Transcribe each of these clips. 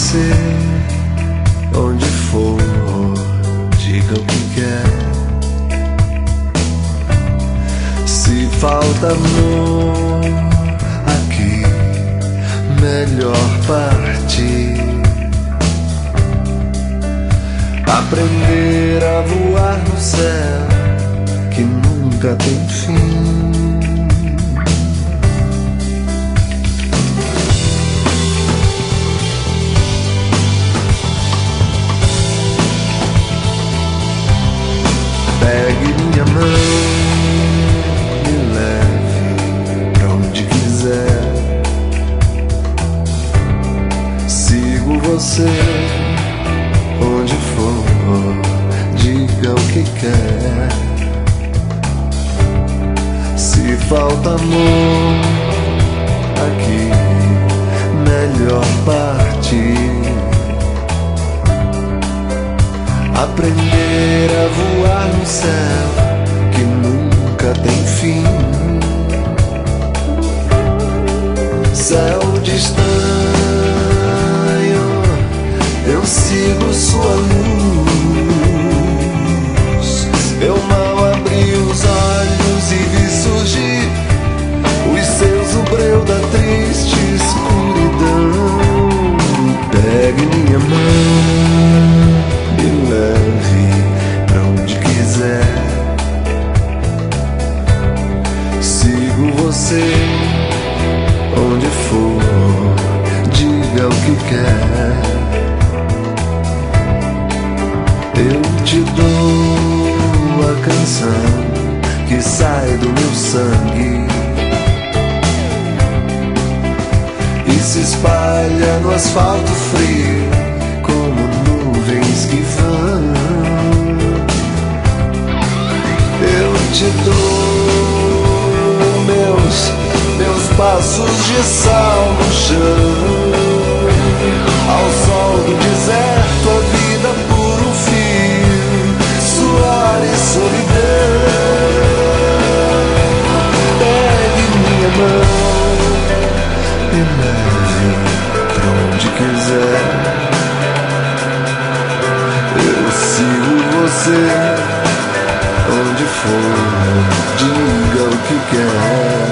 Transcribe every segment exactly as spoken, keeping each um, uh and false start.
você, onde for, diga o que quer. Se falta amor aqui, melhor partir. Aprender a voar no céu que nunca tem fim. Pegue minha mão, me leve pra onde quiser. Sigo você, onde for, diga o que quer. Se falta amor aqui, melhor partir. Aprender a voar no céu que nunca tem fim. Céu distante, eu sigo sua luz. Eu mal abri os olhos e vi surgir os seus, o breu da triste escuridão. Pegue minha mão, me leve pra onde quiser. Sigo você, onde for, diga o que quer. Eu te dou a canção que sai do meu sangue e se espalha no asfalto frio como nuvens que vão. Eu te dou meus, meus passos de sal no chão. Ao sol do deserto, a vida por um fio, suor e solidão. Pegue minha mão, me leve pra onde quiser. Eu sigo você, onde for, diga o que quer.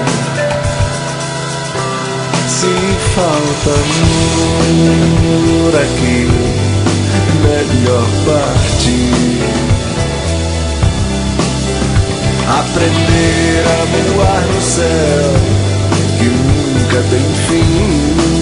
Se falta amor aqui, melhor partir. Aprender a voar no céu que nunca tem fim.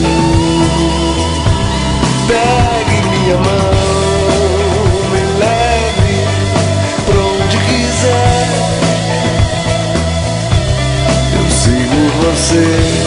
Pegue minha mão, me leve pra onde quiser. Eu sigo você,